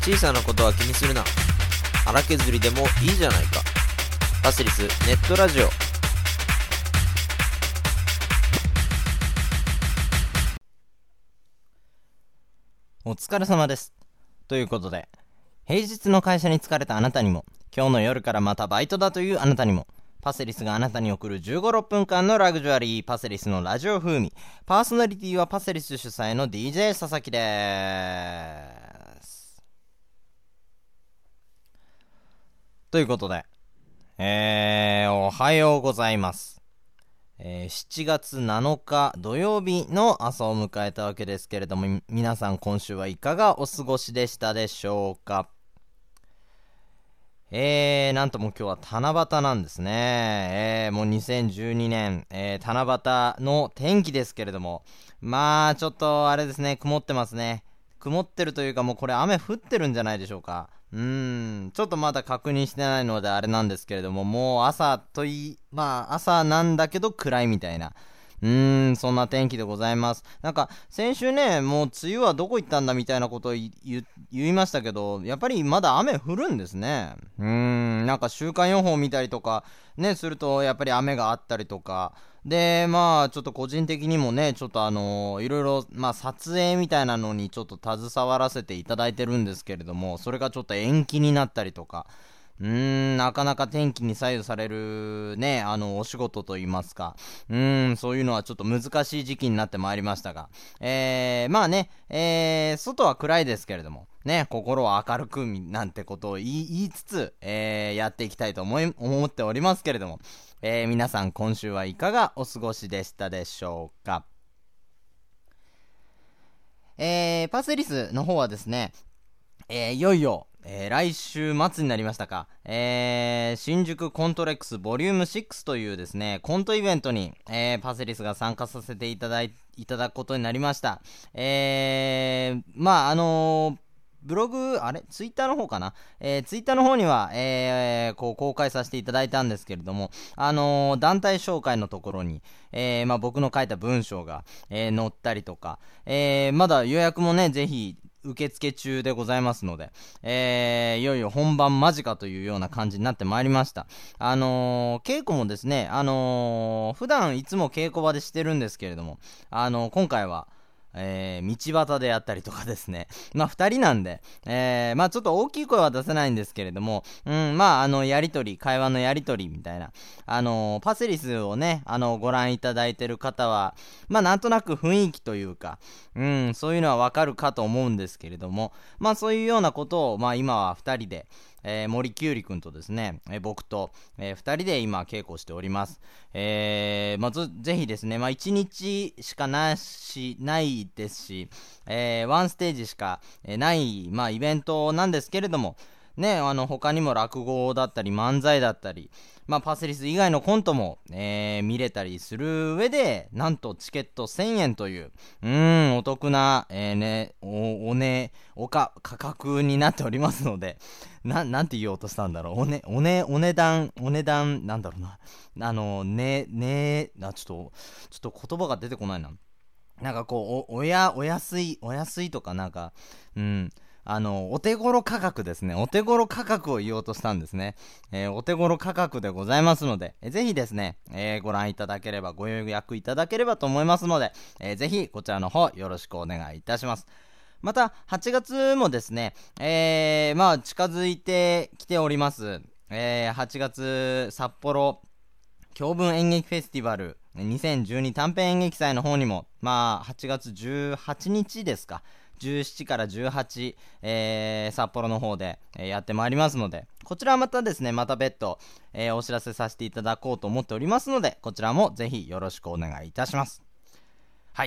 小さなことは気にするな。荒削りでもいいじゃないか。パセリスネットラジオ。 お疲れ様です。ということで、平日の会社に疲れたあなたにも、今日の夜からまたバイトだというあなたにも、パセリスがあなたに送る15、6分間のラグジュアリーパセリスのラジオ風味。パーソナリティはパセリス主催の DJ 佐々木です。ということで、おはようございます。7月7日土曜日の朝を迎えたわけですけれども、皆さん今週はいかがお過ごしでしたでしょうか。なんとも今日は七夕なんですね。もう2012年、七夕の天気ですけれども、まあちょっとあれですね、曇ってますね。曇ってるというか、もうこれ雨降ってるんじゃないでしょうか。ちょっとまだ確認してないのであれなんですけれども、もう朝朝なんだけど暗いみたいな、そんな天気でございます。なんか先週ね、もう梅雨はどこ行ったんだみたいなことを言いましたけど、やっぱりまだ雨降るんですね。なんか週間予報見たりとかねすると、やっぱり雨があったりとかで、ちょっと個人的にもね、ちょっといろいろ撮影みたいなのにちょっと携わらせていただいてるんですけれども、それがちょっと延期になったりとか、なかなか天気に左右されるね、お仕事といいますか、そういうのはちょっと難しい時期になってまいりましたが、外は暗いですけれどもね、心は明るくなんてことを言いつつ、やっていきたいと思っておりますけれども、皆さん今週はいかがお過ごしでしたでしょうか。パセリスの方はですね、いよいよ来週末になりましたか、新宿コントレックスボリューム6というですねコントイベントに、パセリスが参加させていただくことになりました。ブログ、ツイッターの方かな、ツイッターの方には、こう公開させていただいたんですけれども、団体紹介のところに、僕の書いた文章が、載ったりとか、まだ予約もね、ぜひ受付中でございますので、いよいよ本番間近というような感じになってまいりました。稽古もですね、普段いつも稽古場でしてるんですけれども、今回は道端でやったりとかですね、2人なんで、ちょっと大きい声は出せないんですけれども、やりとり、会話のやりとりみたいな、パセリスをね、ご覧いただいてる方は、なんとなく雰囲気というか、そういうのはわかるかと思うんですけれども、そういうようなことを、今は2人で、森きゅうりくんとですね、僕と、2人で今稽古しております。ぜひですね、1日しかないですし、ワンステージしかない、イベントなんですけれどもね、他にも落語だったり漫才だったり、パセリス以外のコントも、見れたりする上で、なんとチケット1000円という、お得な、価格になっておりますので、なんて言おうとしたんだろう。お値段、なんだろうな。ちょっと言葉が出てこないな。なんかこう、お安いとか、なんか、お手頃価格ですね。お手頃価格を言おうとしたんですね。お手頃価格でございますので、ぜひですね、ご覧いただければ、ご予約いただければと思いますので、ぜひこちらの方よろしくお願いいたします。また、8月もですね、近づいてきております。8月、札幌、京文演劇フェスティバル2012短編演劇祭の方にも、8月18日ですか、17から18、札幌の方で、やってまいりますので、こちらはまたですね、また別途、お知らせさせていただこうと思っておりますので、こちらもぜひよろしくお願いいたします。はい。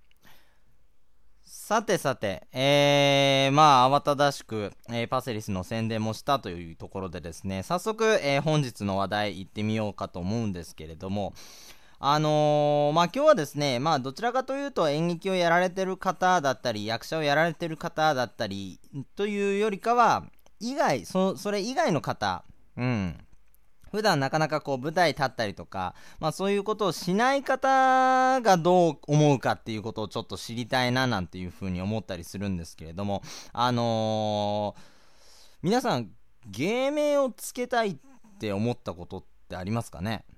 さて、慌ただしく、パセリスの宣伝もしたというところでですね、早速、本日の話題行ってみようかと思うんですけれども、今日はですね、どちらかというと演劇をやられてる方だったり、役者をやられてる方だったりというよりかは、それ以外の方、 普段なかなかこう舞台立ったりとか、そういうことをしない方がどう思うかっていうことをちょっと知りたいななんていうふうに思ったりするんですけれども、皆さん芸名をつけたいって思ったことってありますかね？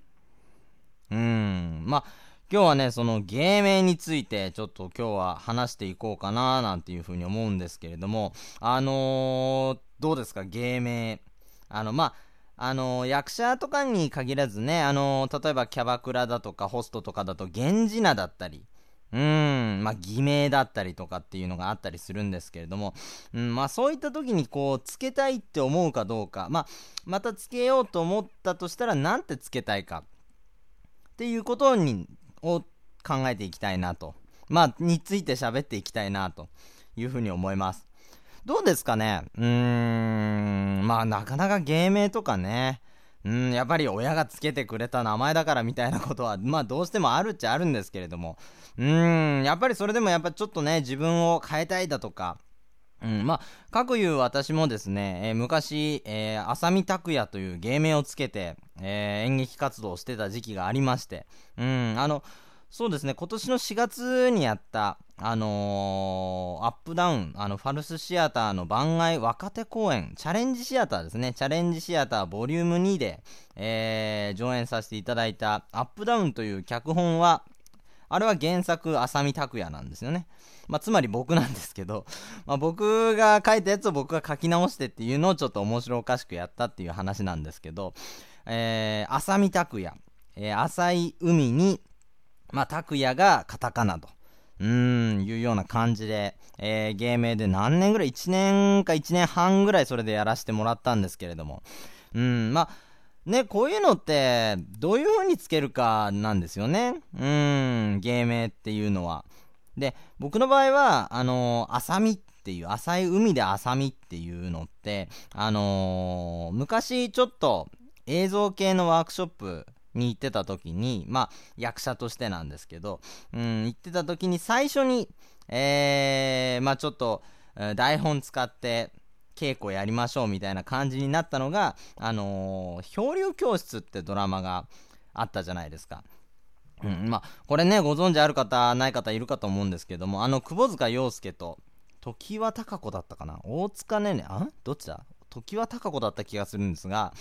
今日はねその芸名についてちょっと今日は話していこうかななんていうふうに思うんですけれども、どうですか芸名。役者とかに限らずね、例えばキャバクラだとかホストとかだと源氏名だったり、偽名だったりとかっていうのがあったりするんですけれども、そういった時にこうつけたいって思うかどうか、またつけようと思ったとしたらなんてつけたいかっていうことを考えていきたいなと、について喋っていきたいなというふうに思います。どうですかね。なかなか芸名とかね、やっぱり親がつけてくれた名前だからみたいなことはどうしてもあるっちゃあるんですけれども、やっぱりそれでもやっぱちょっとね自分を変えたいだとか、かくいう私もですね、昔、浅見拓也という芸名をつけて、演劇活動をしてた時期がありまして、そうですね、今年の4月にやった、アップダウン、ファルスシアターの番外若手公演、チャレンジシアターですね、チャレンジシアターボリューム2で、上演させていただいたアップダウンという脚本は、あれは原作浅見拓也なんですよね。つまり僕なんですけど、僕が書いたやつを僕が書き直してっていうのをちょっと面白おかしくやったっていう話なんですけど、浅見拓也、浅い海に拓也がカタカナというような感じで、芸名で何年ぐらい1年か1年半ぐらいそれでやらせてもらったんですけれども、こういうのってどういう風につけるかなんですよね。芸名っていうのは。で僕の場合は浅見っていう浅い海で浅見っていうのって昔ちょっと映像系のワークショップに行ってた時に役者としてなんですけど、行ってた時に最初にちょっと台本使って稽古やりましょうみたいな感じになったのが漂流教室ってドラマがあったじゃないですか。これねご存知ある方ない方いるかと思うんですけども、窪塚洋介と常盤貴子だったかな、大塚ねねどっちだ、常盤貴子だった気がするんですが、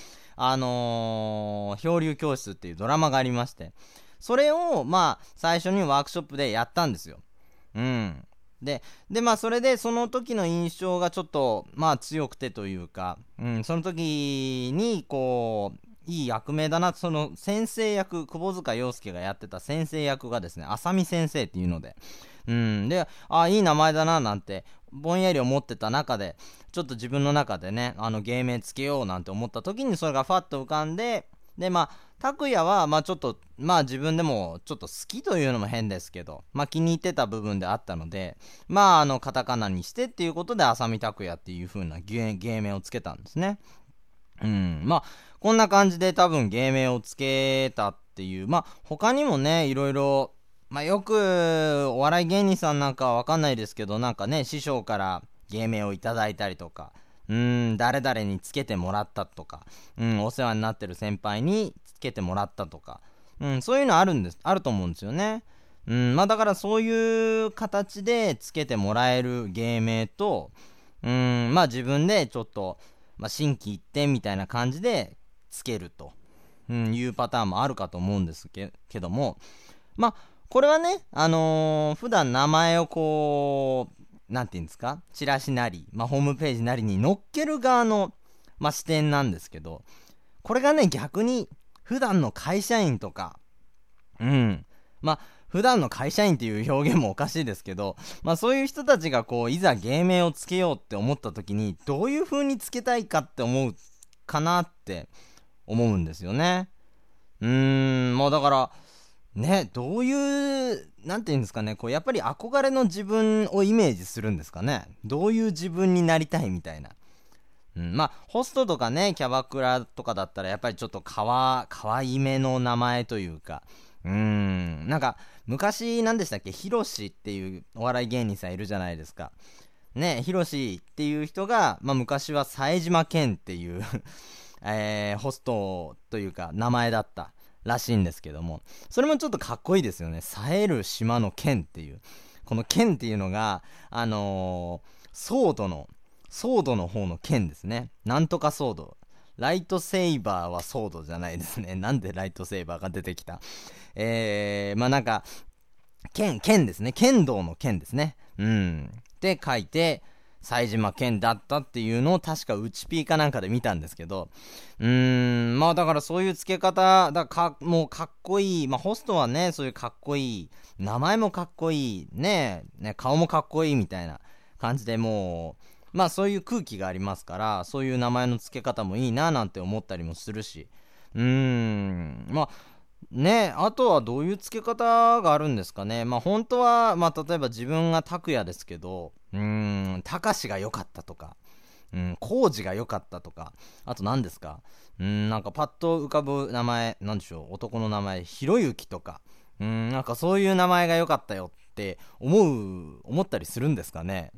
漂流教室っていうドラマがありまして、それを最初にワークショップでやったんですよ。でそれでその時の印象がちょっと強くてというか、その時にこういい役名だな、その先生役、窪塚洋介がやってた先生役がですね浅見先生っていうので、でいい名前だななんてぼんやり思ってた中で、ちょっと自分の中でね芸名つけようなんて思った時にそれがファッと浮かんで、拓也はちょっと自分でもちょっと好きというのも変ですけど、気に入ってた部分であったので、カタカナにしてっていうことで浅見拓也っていう風な芸名をつけたんですね。こんな感じで多分芸名をつけたっていう、他にもねいろいろ、よくお笑い芸人さんなんかは分かんないですけど、なんかね師匠から芸名をいただいたりとか、誰々につけてもらったとか、お世話になってる先輩につけてもらったとか、そういうのあると思うんですよね。だからそういう形でつけてもらえる芸名と、自分でちょっと、心機一転みたいな感じでつけると、いうパターンもあるかと思うんですけども、これはね、普段名前をこうなんていうんですか、チラシなり、ホームページなりに載っける側の、視点なんですけど、これがね逆に普段の会社員とか、普段の会社員っていう表現もおかしいですけど、そういう人たちがこういざ芸名をつけようって思った時にどういう風につけたいかって思うかなって思うんですよね。だからね、どういうなんていうんですかね、こうやっぱり憧れの自分をイメージするんですかね。どういう自分になりたいみたいな。ホストとかねキャバクラとかだったらやっぱりちょっとかわいめの名前というか、なんか昔何でしたっけ、ヒロシっていうお笑い芸人さんいるじゃないですかね。ヒロシっていう人が、昔は冴島健っていうホストというか名前だったらしいんですけども、それもちょっとかっこいいですよね。冴える島の剣っていう、この剣っていうのがソードの方の剣ですね。なんとかソード、ライトセイバーはソードじゃないですね。なんでライトセイバーが出てきた。まあなんか剣ですね。剣道の剣ですね。って書いて冴島剣だったっていうのを確かうちピーかなんかで見たんですけど、まあだからそういう付け方もうかっこいい。まあホストはね、そういうかっこいい、名前もかっこいいね、顔もかっこいいみたいな感じで、もうまあそういう空気がありますから、そういう名前の付け方もいいななんて思ったりもするし、まあね、あとはどういう付け方があるんですかね。まあ本当は、まあ例えば自分が拓也ですけど、高志が良かったとか、浩二が良かったとか、あと何ですか、なんかパッと浮かぶ名前、なんでしょう、男の名前、ひろゆきとか、なんかそういう名前が良かったよって思ったりするんですかね。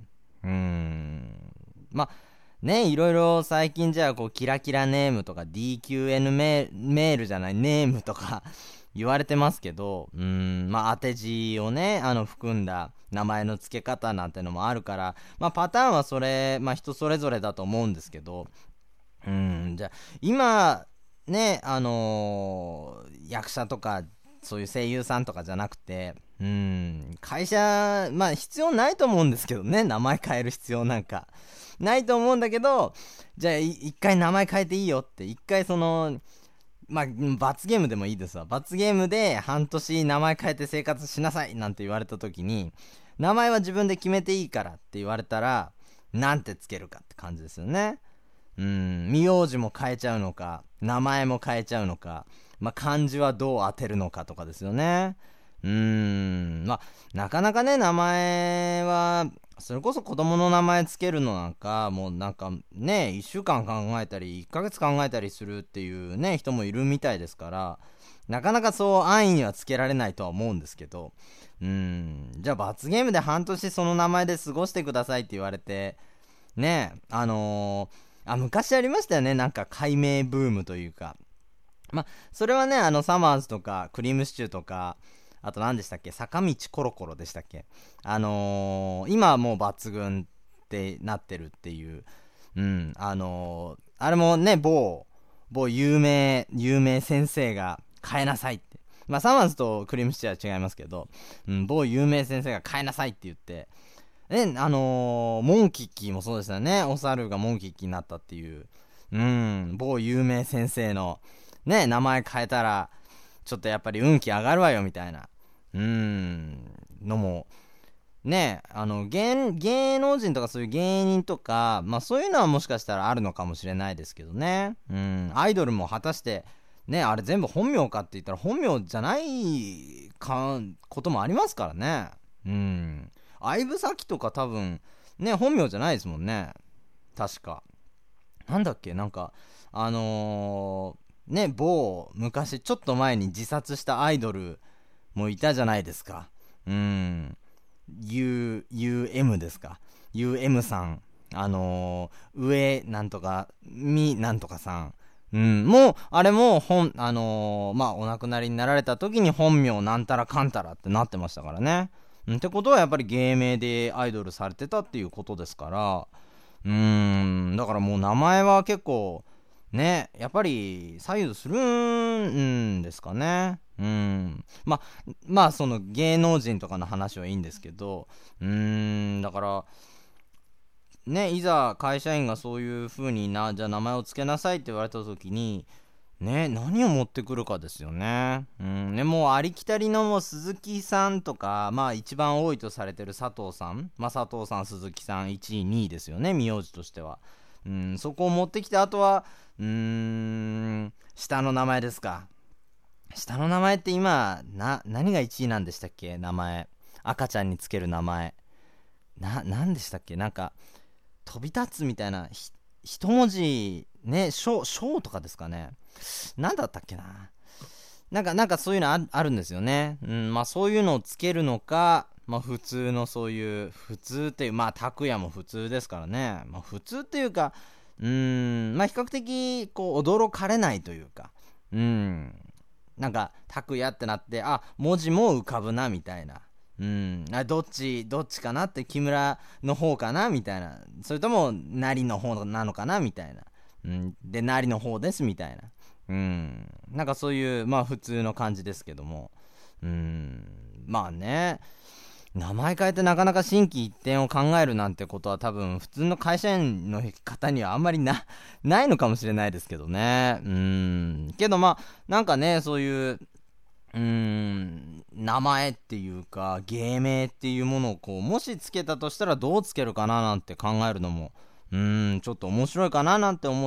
まあね、いろいろ最近じゃあこうキラキラネームとか DQN メールじゃないネームとか言われてますけど、まあ当て字をね含んだ名前の付け方なんてのもあるから、まあパターンはそれ、まあ人それぞれだと思うんですけど、じゃあ今ね役者とかそういう声優さんとかじゃなくて、会社、まあ必要ないと思うんですけどね、名前変える必要なんかないと思うんだけど、じゃあ一回名前変えていいよって、一回まあ罰ゲームでもいいですわ、罰ゲームで半年名前変えて生活しなさいなんて言われた時に、名前は自分で決めていいからって言われたらなんてつけるかって感じですよね。名字も変えちゃうのか、名前も変えちゃうのか、まあ漢字はどう当てるのかとかですよね。まあなかなかね、名前はそれこそ子供の名前つけるのなんかもうなんかね、1週間考えたり1ヶ月考えたりするっていうね人もいるみたいですから、なかなかそう安易にはつけられないとは思うんですけど、じゃあ罰ゲームで半年その名前で過ごしてくださいって言われてね、昔ありましたよね、なんか改名ブームというか、まあそれはねサマーズとかクリームシチューとか、あと何でしたっけ、坂道コロコロでしたっけ、今はもう抜群ってなってるっていう、あれもね某有名先生が変えなさいって、まあサマーズとクリームシチューは違いますけど、某有名先生が変えなさいって言ってね、モンキッキーもそうでしたね、お猿がモンキッキーになったっていう、某有名先生のね名前変えたらちょっとやっぱり運気上がるわよみたいなのもね、芸能人とかそういう芸人とか、まあそういうのはもしかしたらあるのかもしれないですけどね。アイドルも果たしてね、あれ全部本名かって言ったら本名じゃないこともありますからね。相武咲とか多分ね本名じゃないですもんね、確か。なんだっけ、なんかね、昔ちょっと前に自殺したアイドルもいたじゃないですか。UM ですか、 UM さん、上なんとかみなんとかさん、もうあれもまあお亡くなりになられた時に本名なんたらかんたらってなってましたからね。ってことはやっぱり芸名でアイドルされてたっていうことですから、だからもう名前は結構ねやっぱり左右するんですかね。まあその芸能人とかの話はいいんですけど、だからね、いざ会社員がそういう風にじゃあ名前を付けなさいって言われた時にね、何を持ってくるかですよね。ね、もうありきたりのもう鈴木さんとか、まあ一番多いとされてる佐藤さん、まあ佐藤さん鈴木さん1位2位ですよね、名字としては。そこを持ってきて、あとは下の名前ですか。下の名前って今何が1位なんでしたっけ、名前、赤ちゃんにつける名前何でしたっけ、なんか飛び立つみたいな一文字ね、章とかですかね、なんだったっけな、なんかそういうのあるんですよね。まあそういうのをつけるのか、まあ普通のそういう普通っていう、まあ拓也も普通ですからね、まあ普通っていうかまあ比較的こう驚かれないというか、なんか拓也ってなって、あ、文字も浮かぶなみたいな、どっちかなって、木村の方かなみたいな、それとも成の方なのかなみたいな、で成の方ですみたいな、なんかそういうまあ普通の感じですけども、まあね、名前変えてなかなか心機一転を考えるなんてことは多分普通の会社員の方にはあんまりないのかもしれないですけどね。けどまあなんかね、そういう名前っていうか芸名っていうものをこうもしつけたとしたらどうつけるかななんて考えるのもちょっと面白いかななんて思って、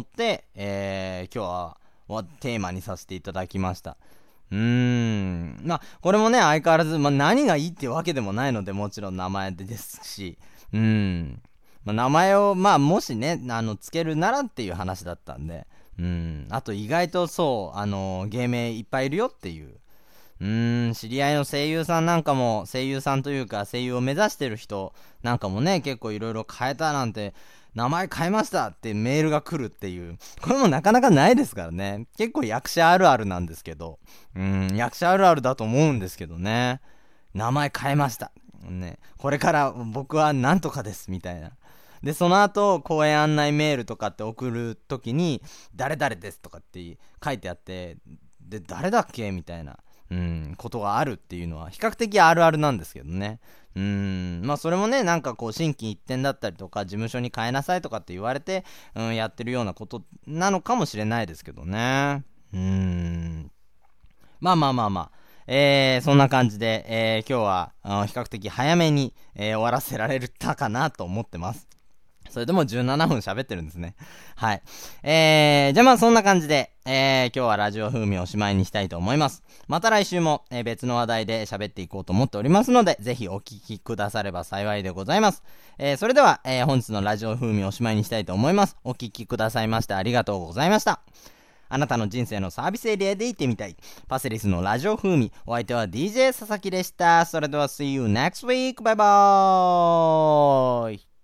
今日はテーマにさせていただきました。まあこれもね相変わらず、何がいいっていうわけでもないので、もちろん名前ですし、名前をもしねつけるならっていう話だったんで、あと意外とそう芸名いっぱいいるよっていう、知り合いの声優さんなんかも、声優さんというか声優を目指してる人なんかもね、結構いろいろ変えたなんて、名前変えましたってメールが来るっていう、これもなかなかないですからね。結構役者あるあるなんですけど、役者あるあるだと思うんですけどね。名前変えましたね、これから僕はなんとかですみたいな。でその後公演案内メールとかって送るときに誰々ですとかって書いてあって、で誰だっけみたいなことがあるっていうのは比較的あるあるなんですけどね。まあそれもね、なんかこう心機一転だったりとか、事務所に変えなさいとかって言われて、やってるようなことなのかもしれないですけどね。まあそんな感じで、今日は比較的早めに、終わらせられたかなと思ってます。それでも17分喋ってるんですね。はい。じゃあまあそんな感じで、今日はラジオ風味おしまいにしたいと思います。また来週も、別の話題で喋っていこうと思っておりますので、ぜひお聞きくだされば幸いでございます。それでは、本日のラジオ風味おしまいにしたいと思います。お聞きくださいましてありがとうございました。あなたの人生のサービスエリアで行ってみたい。パセリスのラジオ風味。お相手は DJ 佐々木でした。それでは See you next week. バイバーイ。